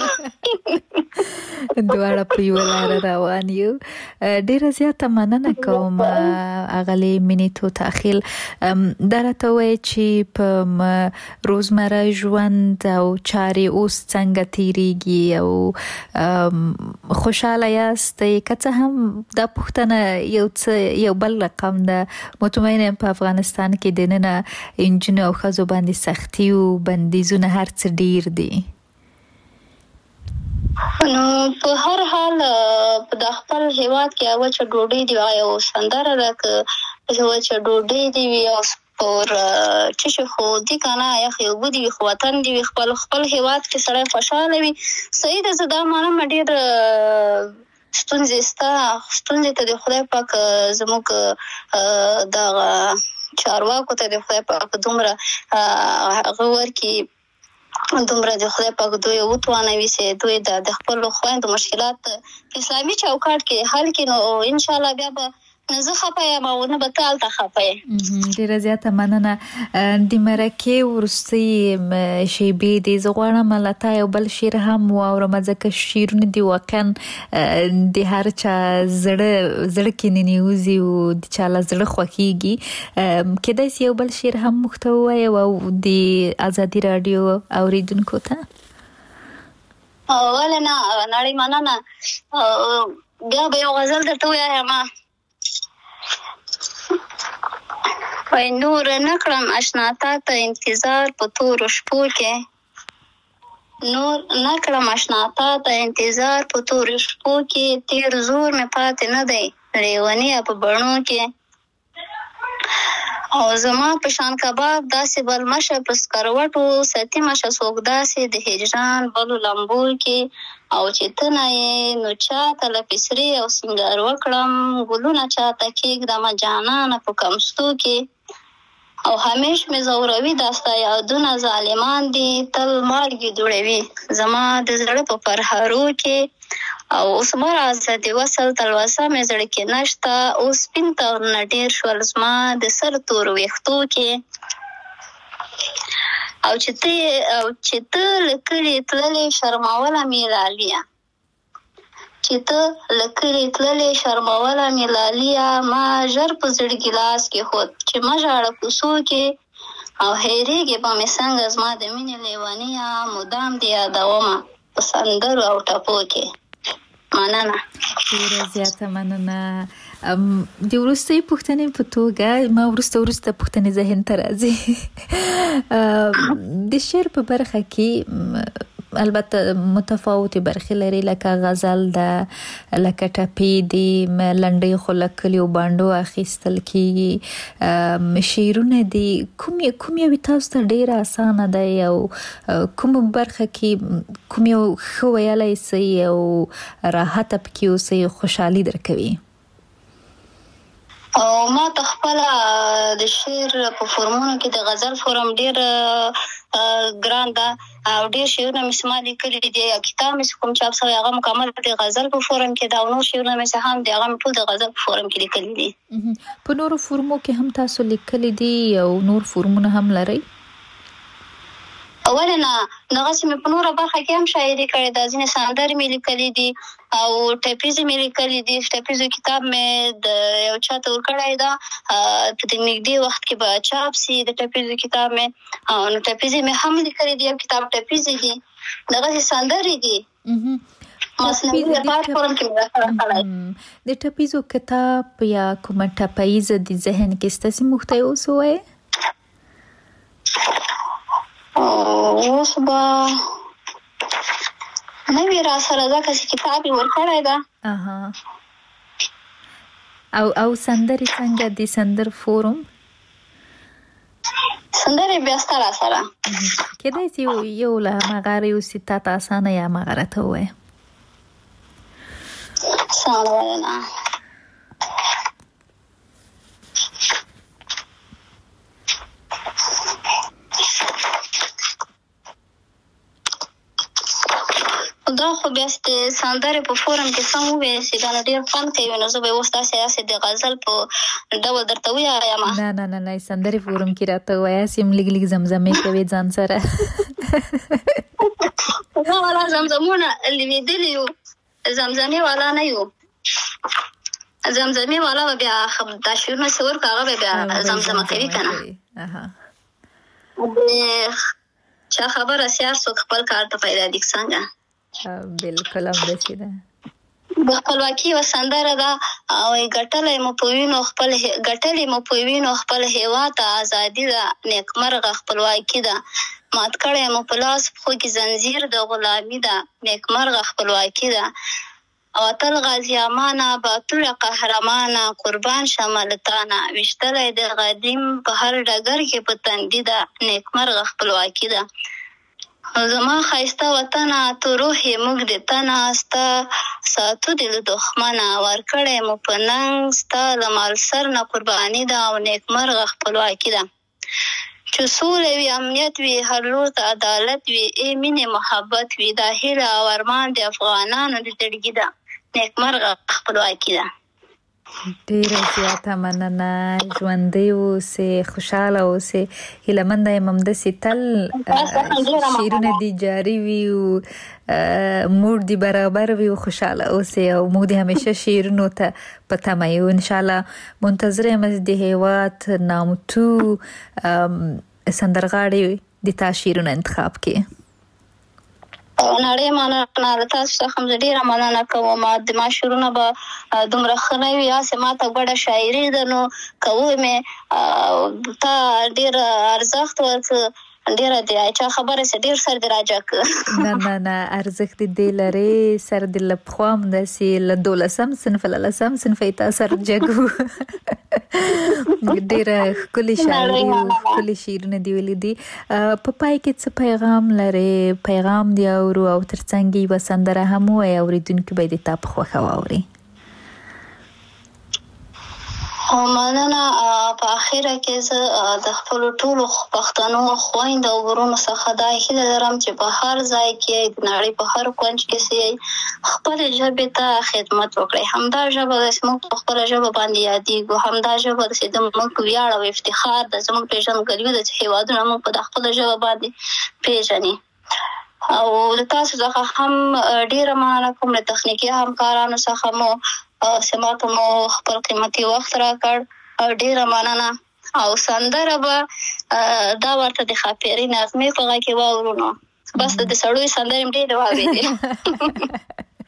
دواړه په یو لار روان یو ډیره زیاته مننه کوم اغلی مینی تو تاخیل درته وای چې په روزمره ژوند او چاري اوس څنګه تیریږي او خوشاله یاست کته هم د پښتنه یو یو بل رقم ده مطمئنه په افغانستان کې دنه انجن او خزو باندې سختي او بندیزونه هر څه ډیر دي
نو په هر حال په خپل هیواد کې او چې ډوډۍ دی او سندره راک او چې ډوډۍ دی او پر چې خو دي کنه یا خو بودی خو وطن دی خپل خپل هیواد کې سره خوشاله وي سید زدا مانه مډیر ستونزې ستا ستونزې ته د خدای پاک زموږ د چارواکو ته د خدای پاک دومره غوړ کې دومره د خدای پاک دوی وټوانوي چې دوی د خپل خويندو مشکلات اسلامي چوکاټ کې حل کړي نو ان شاء الله بیا به نه زه خپایم او نه به تال ته خپایم
ډیره زیاته مننه د مرکه ورسي شی به د زغړم لته یو بل شیر هم او رمزکه شیرونه دی واقعا د هر چا زړه زړه کې نیوزي او د چا زړه خوخيږي کله چې یو بل شیر هم محتوی او د ازادي رادیو اوریدونکو ته
ولنا نړۍ مننه بیا به یو غزل درته وایم وای نور نکړم آشنا تا ته انتظار په تورو شپو کې نور نکړم آشنا تا ته انتظار په تورو شپو کې تیر زور مې پاتې نه دی لیونی په بڼو کې او زما په شان کباب داسې بل مشه په سکروټو ستی مشه څوک داسې د هجران بلو لمبو کې او چې ته نه یې نو چاته له پسرې او سینګار وکړم ګلونه چاته کېږدم جانانه په کمستو کې او همیش مې زوروي دا ستا یادونه ظالمان دي تل مالګې دوړوي زما د زړه په پرهارو کې او اوس مه راځه د وصل تلوسه مې زړه کې نشته اوس سپین تورونه ډېر شول زما د سر تورو ویښتو کې او چې ته او چې ته له کلي تللې شرموله مې لاليه چې ته له کلي تللې شرموله مې لاليه ما ژر په زړه ګیلاس کې خود چې مه ژاړه کوڅو کې او هېرېږې به مې څنګه زما د مینې لیونیه مدام دې یادومه په سندرو او ټپو کې مننه.
ډیره زیاته مننه. د وروستۍ پوښتنې په توګه ما وروسته وروسته پوښتنې ذهن ته راځي. د شعر په برخه کې البته متفاوتې برخې لري لکه غزل ده لکه ټپې دي لنډۍ خو له کلیو بانډو اخیستل کېږي شعرونه دي کوم کوم یو تاسو ته ډېره اسانه دی او کوم برخه کې کوم یو ښه ویلی سئ او راحته پکې اوسئ خوشحالي درکوي؟
او ما ته خپله د شعر په فورمونو کې د غزل فورم ډېر ګران ده او ډېر شعرونه مې ما لیکلي دي یا کتاب مې کوم چاپ شوی هغه مکمل د غزل په فورم کې ده او نور شعرونه مې هم دي هغه مې ټول د غزل په فورم کې لیکلي دي.
په نورو فورمو کې هم تاسو لیکلي دي او نور فورمونه هم لرئ؟
اول نه دغسې مې په نوره برخه کې هم شاعري کړې ده ځینې سندرې مې لیکلي دي او ټپیزې مې لیکلي دي ټپیزو کتاب مې د یو چا ته ورکړی ده په د نږدې وخت کې به چاپ سي د ټپیزو کتاب مې نو ټپیزې مې هم لیکلي دي یو کتاب ټپیزې دي دغسې سندرې دي
د ټپیزو کتاب یا کومه ټپیزه د ذهن کې ستاسې موږ ته یې اوس ووایې؟
اوس به نه وي را سره ځکه چې کتاب یې ورکړی ده.
او او سندرې څنګه د سندر فورم
سندرې بیا ستا را سره
کېدای چې یو له هماغه یوسي تا ته اسانه یا هماغه راته ووایه.
سمه مننه. دا خو بیا د سندرې په فورم کې سم ووایې چې دا نو ډېر خوند کوي نو زه به یې اوس داسې داسې د غزل په ډول درته ووایم.
نه نه نه نه سندرې فورم کې راته ووایاست یم لږ لږ زمزمې کوې ځان سره.
نه والا زمزمونه لوېدلي یو زمزمې والا نه یو زمزمې والا به بیا دا شعرونه چې ورکړه هغه به بیا زمزمه کوي که نه چا خبره سیار څوک خپل کار ته پیدا دي څنګه
بالکل همداسې ده.
د خپلواکي یوه سندره ده او ګټلی مو په وینو خپل ګټلې مو په وینو خپل هېواد ته ازادي ده نیکمرغه خپلواکي ده مات کړی مو په لاس پښو کې زنځیر د غلامي ده نیکمرغه خپلواکي ده او اتل غازي امانه باتوره قهرمانه قربان شمالتانه ویشتلی د قدیم په هر ډګر کې په تندي ده نیکمرغه خپلواکي ده زما ښایسته وطنه تو روح یې موږ د تنه ستا ساتو دې له دښمنه ورکړی مو په ننګ ستا له مالسر نه قرباني ده او نیکمرغه خپلواکي ده چې سوله وي امنیت وي هر لور ته عدالت وي ای مینې محبت وي دا هیله او ارمان د افغانانو د زړګي ده نیکمرغه خپلواکي ده.
ډیره زیاته مننه. ژوندی اوسئ خوشحاله اوسئ هیلهمنده یم همداسې تل شعرونه دې جاري وي او موډ دې برابر وي او خوشحاله اوسئ او موږ دې همیشه شعرونو ته په تمه یو انشاءالله منتظره یم د هیواد نامتو سندرغاړي د تا شعرونه انتخاب کړي.
نړۍ مننه تاسو څخه هم ډیره مننه کوم. د ما شعرونه به دومره ښه نه وي، هسې ما ته ګډه شاعري ده، نو کوو مې تا ډېر ارزښت ورکړه، ډیره دی چا خبره سي ډیر سر دی راجک
نه نه نه ارزښت دې لري سر د لپخوام داسې له دولسم صنف له لسم صنف ته سر جګو ډیره ښکلي شاعري ښکلي شعرونه دی ویلي دي. په پای کې څه پیغام لري؟ پیغام دی اورو او ترڅنګ یې وسندره هم وایي اوریدونکي به دې تا په خوښه واوري.
مننه. په اخره کې زه د خپلو ټولو پښتنو خویندو او ورونو څخه دا هیله لرم چې په هر ځای کې د نړۍ په هر کونج کې سي خپلې ژبې ته خدمت وکړئ. همدا ژبه د زموږ په خپله ژبه باندې یادېږو، همدا ژبه د زموږ ویاړ او افتخار ده، زموږ پېژندګلوي ده چې هېوادونه موږ په د خپله ژبه باندې پېژني. او د تاسو څخه هم ډېره مننه کوم، له تخنیکي همکارانو څخه مو سماته مو خپل قیمتي وخت راکړ، ډیره مننه. او سندره به دا ورته د خاپیري نغمې په غږ کې واورو، نو بس د سړوي سندرې ډېرې واورېدې.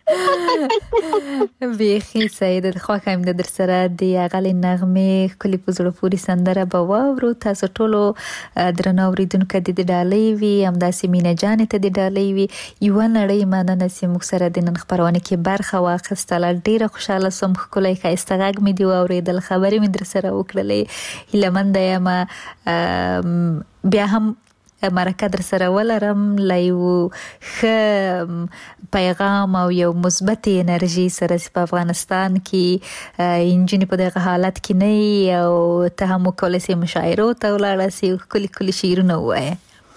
بیخي سعید خوښه یم در سره د هغه نغمې ښکلي په زړه پورې سندره به واورو. تاسو ټولو درنو اورېدونکو د دې ډالۍ وي، همداسې مینه جانې ته د ډالۍ وي. یوه نړۍ مننه چې موږ سره د نن خپرونه کې برخه واخیستله. ډېره خوشحاله سوم، ښکلی ښایسته غږ مې دې واورېدل، خبرې مې در سره وکړلې. هیله منده یم بیا هم مرکه در سره ولرم له یو ښه پیغام او یو مثبت انرژي سره چې په افغانستان کې انجونې په دغه حالت کې نه وي او ته هم وکولی سې مشاعرو ته ولاړه سې او ښکلي ښکلي شعرونه ووایې.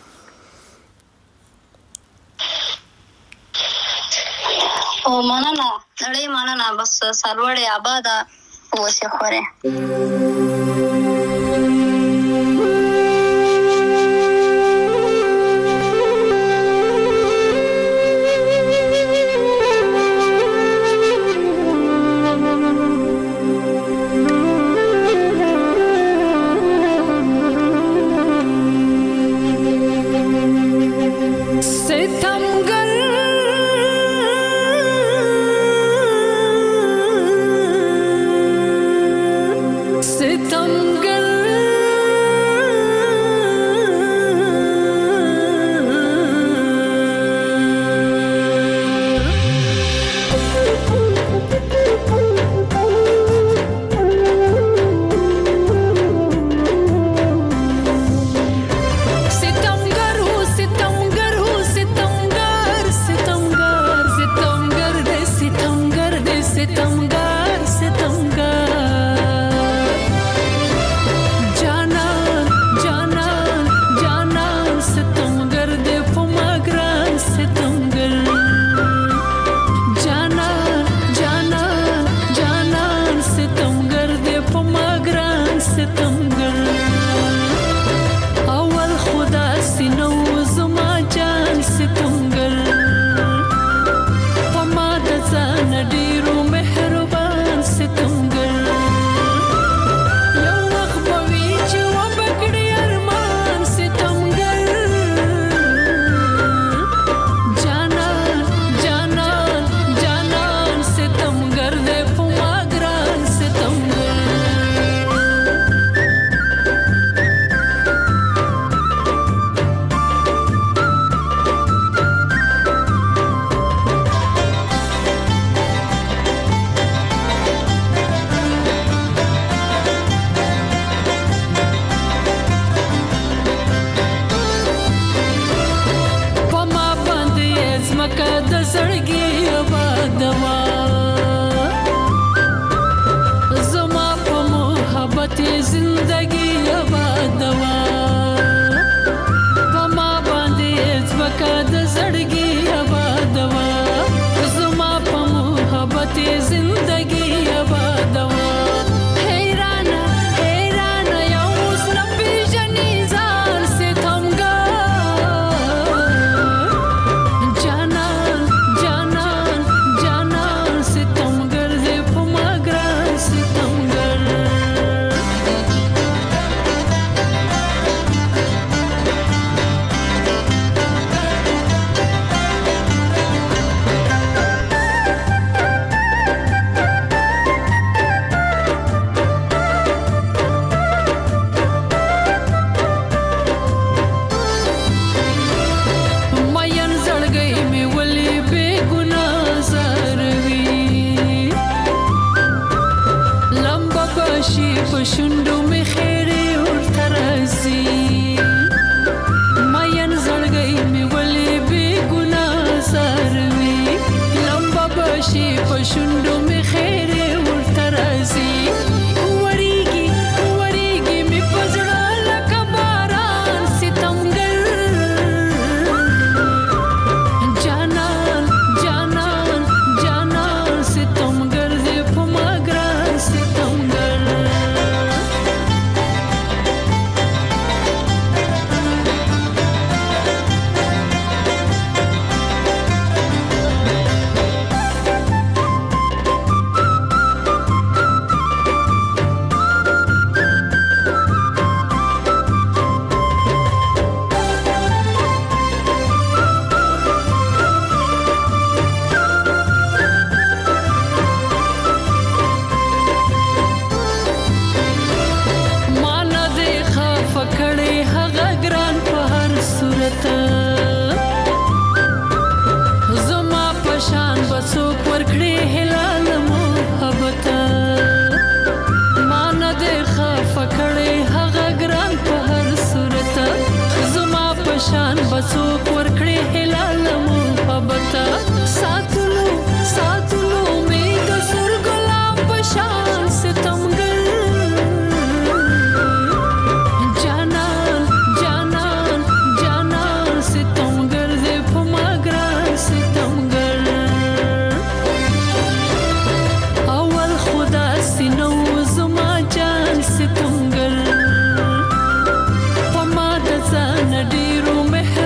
او مننه نړۍ مننه، بس سرلوړې آباده اوسې خورې.
Sit
پښوندو می خیر ورته راځي وریږي وریږي می پزړه لکه باران ستمګر جانان جانان جانان ستمګر دې په ما ګران ستمګر بسوک ورکړې هلال محبت ساتلو ساتلو می د سر ګلاب پشان ستمګر جانان جانان جانان ستمګر دې په ما ګران ستمګر اول خدا سينو زما جان ستمګر په ما د ځان ډیرو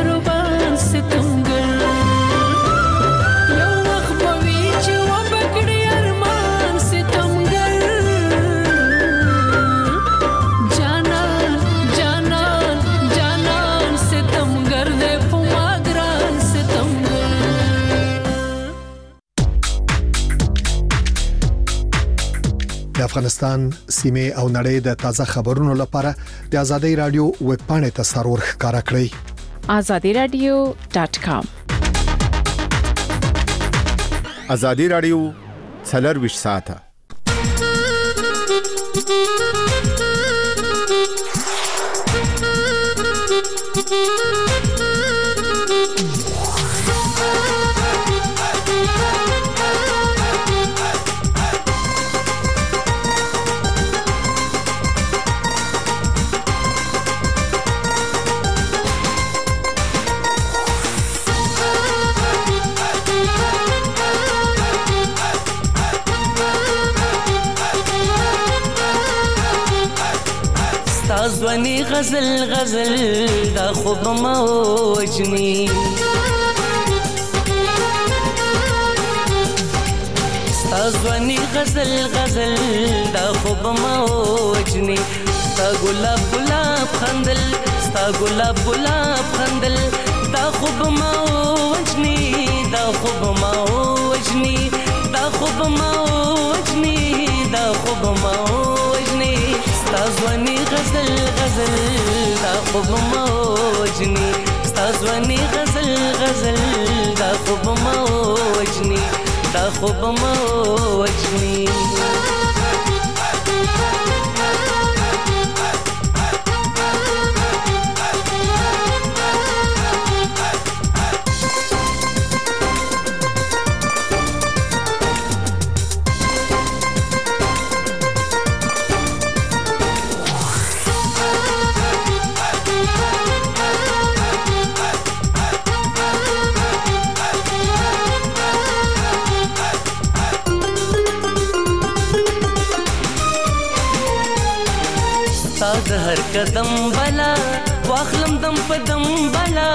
افغانستان سیمه او نړۍ د تازه خبرونو لپاره د ازادي رادیو ویب پاڼې ته سرور ښکارا کړئ
azadi radio dot com
ازادي رادیو څلور ویشت ساعته
ځواني غزل غزل دا خوب موجني ستا ځواني غزل غزل دا خوب موجني ستا ګلاب ګلاب خندل ستا ګلاب ګلاب خندل دا خوب موجني دا خوب موجني دا خوب موجني دا خوب موجني ستا ځواني غزل غزل دا خوب موجني ستا ځواني غزل غزل دا خوب موجني دا خوب موجني د هر قدم بلا واخلم دم په دم بلا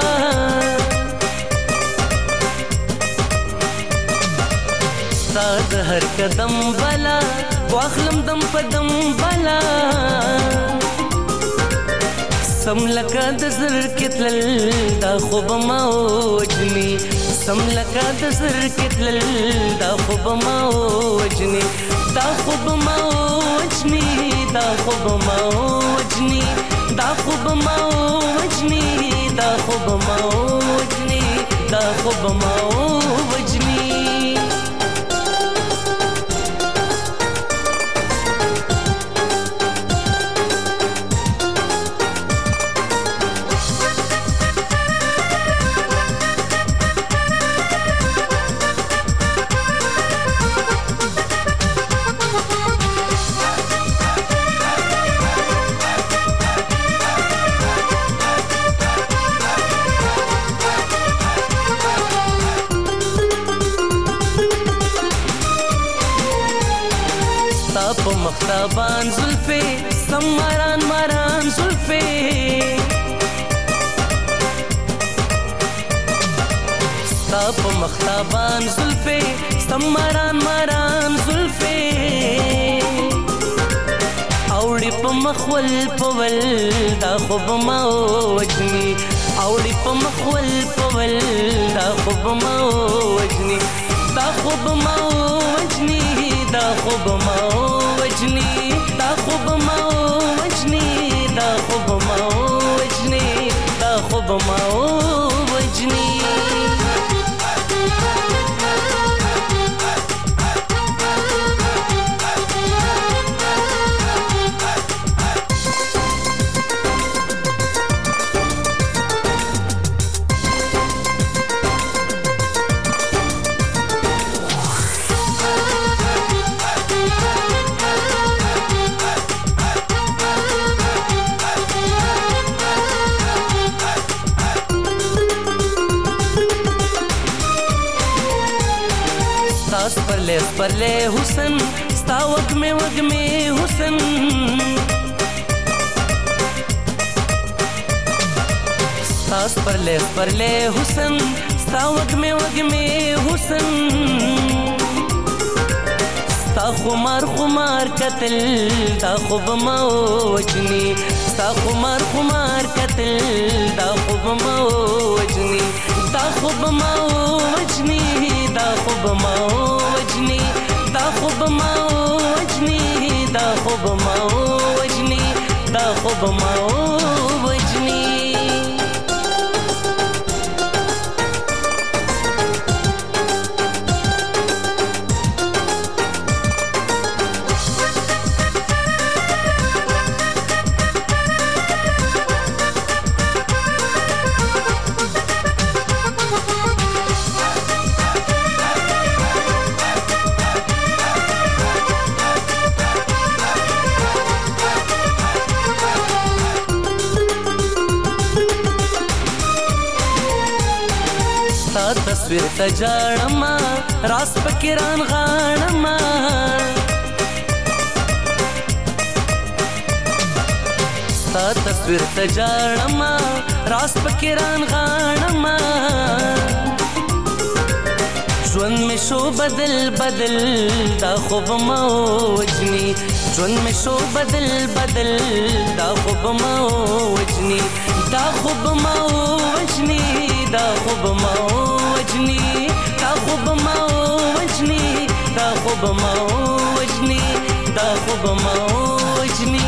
ستا د هر قدم بلا واخلم دم په دم بلا سم لکه د زر کتل دا خوب موجني سم لکه د زر کتل دا خوب موجني دا خوب موجني دا خوب موجني دا خوب موجني دا خوب موجني دا خوب موجني په مختابان زلفې سم ماران ماران زلفې ستا په مختابان زلفې سم ماران ماران زلفې اوړي په مخول پول دا خوب ما وجني اوړي په مخول پول دا خوب ما وجني دا خوب ما وجني دا خوب ما وجني دا خوب ما وجني دا خوب ما وجني دا خوب ما وجني سپرلے سپرلے حسن ستا وگمے وگمے حسن ستا سپرلے سپرلے حسن ستا وگمے وگمے حسن ستا خمار خمار قتل دا خوب ما وجنی ستا خمار خمار قتل دا خوب ما وجنی دا خوب ما وجنی دا خوب ما وجنی دا خوب ما وجنی دا خوب ما وجنی دا خوب ما وجنی تصویر ته جاړم راس پکران غاړم ستا تصویر ته جاړم راس پکران غاړم ژوند مې شو بدل بدل دا خوب ما وجني ژوند مې شو بدل بدل دا خوب ما وجني دا خوب ما وجني دا خوب ما وجني دا خوب ما وجني دا خوب ما وجني دا خوب ما وجني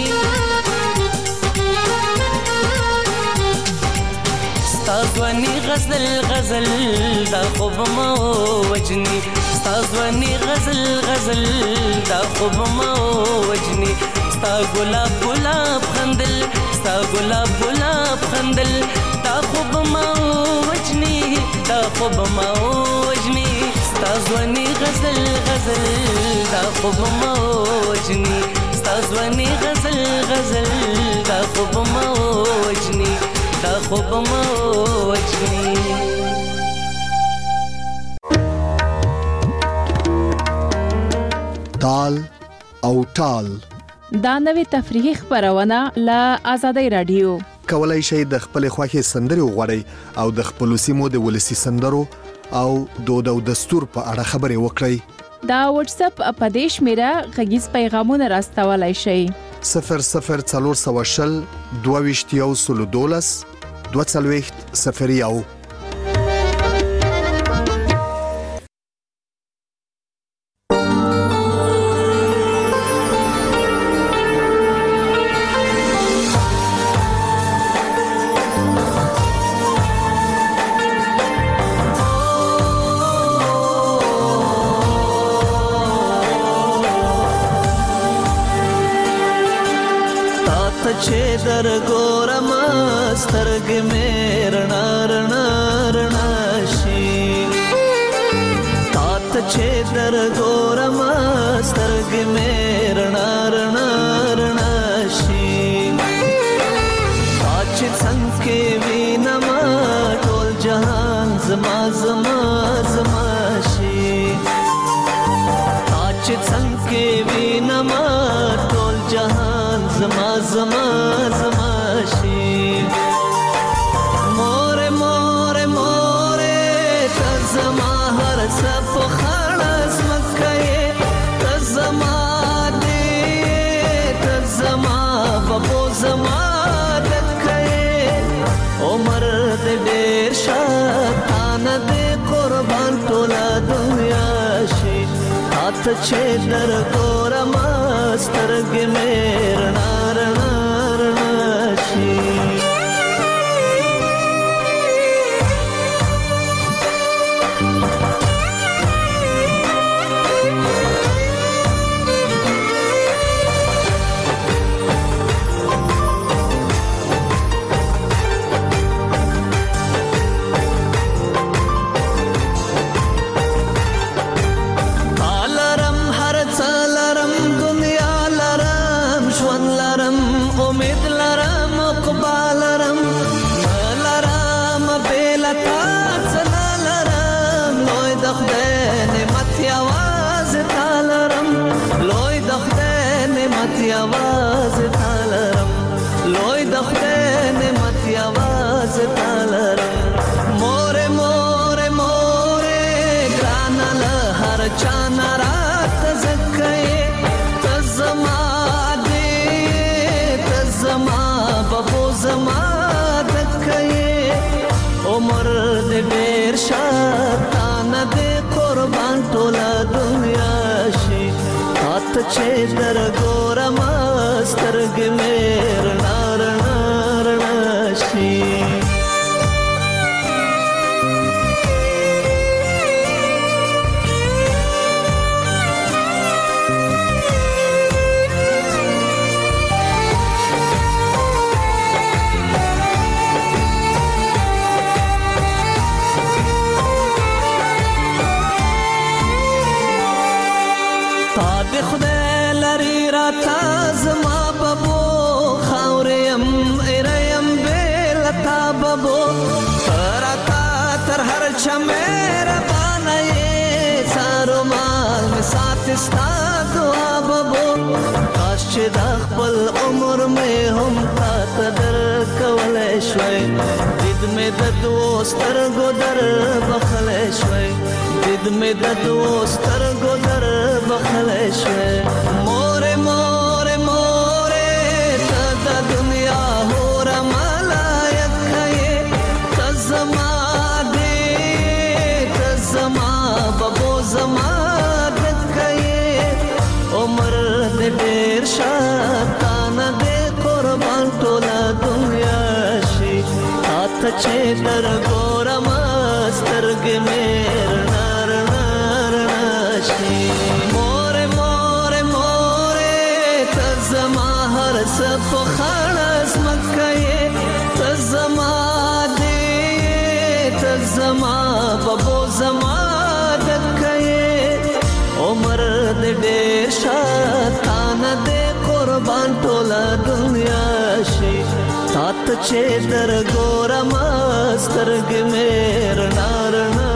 ستا ځواني غزل غزل دا خوب ما وجني ستا ځواني غزل غزل دا خوب ما وجني ستا ګلاب ګلاب خندل ستا ګلاب ګلاب خندل دا خوب ما وجني دا خوب ما وجني ستا ځواني غزل غزل دا خوب ما وجني ستا ځواني غزل غزل دا خوب ما وجني دا خوب ما وجني
تال او ټال
دا نوې تفریحي خبرونه له آزادۍ رادیو
کولای شئ د خپل خوښي سندري وغوړئ او د خپل سیمو د ولسی سندرو او دود او دستور په اړه خبرې وکړئ.
دا واتس اپ اپدیش میرا غږیز پیغامونه راستولای شئ
صفر صفر څلور سوه شل دوه ویشت یو سلو دولس دوه څلوېښت صفر یو.
چې در ګورم سترګې مې رڼا رڼا رڼا شي تا ته چې در ګورم سترګې مې رڼا رڼا رڼا شي تا چې څنګه وینم ټول جهان زما زما زما شي تا چې څنګه وینم زما زما شي مور مور مور ته زما هر څه په خړس مکه ته زما دې ته زما بابو زما عمر دې ډېر شاتان دې قربان ټوله دنیا شي هات چې در ګورم سترګې مې رڼا رڼا رڼا شي आवाज तालरम लोई दखते ने मत आवाज तालरम मोरे मोरे मोरे ग्रानल हर चाना रात जक्के तजमा दे तजमा बबो जमा दक्के उमर दे बेर शातान दे कुर्बान टोला दुनिया शी हाथ छे दर गोरम سترګې مې رڼا رڼا رڼا شي تا دې خدای لري راته زما بابو تراتا تر هر چمیر بانای سارو مال می سات استا دعا بابو کاش چې د خپل عمر می هم تا تدر کولای شوي دید می د دوستر ګدر بخلای شوي دید می د دوستر ګدر بخلای شوي مور مور مور ته د دنیا هور زما دې ته زما بابو زما دکې عمر دې ډېر شاتان دې قربان ټوله دنیا شي هات چې در ګورم سترګې مې رڼا رڼا رڼا شي مور مور مور ته زما هر څه په خړس مکه ته زما زما بابو زما دکې عمر دې ډېر شاتان دې قربان ټوله دنیا شي تات چې در ګورم سترګې مې رڼا رڼا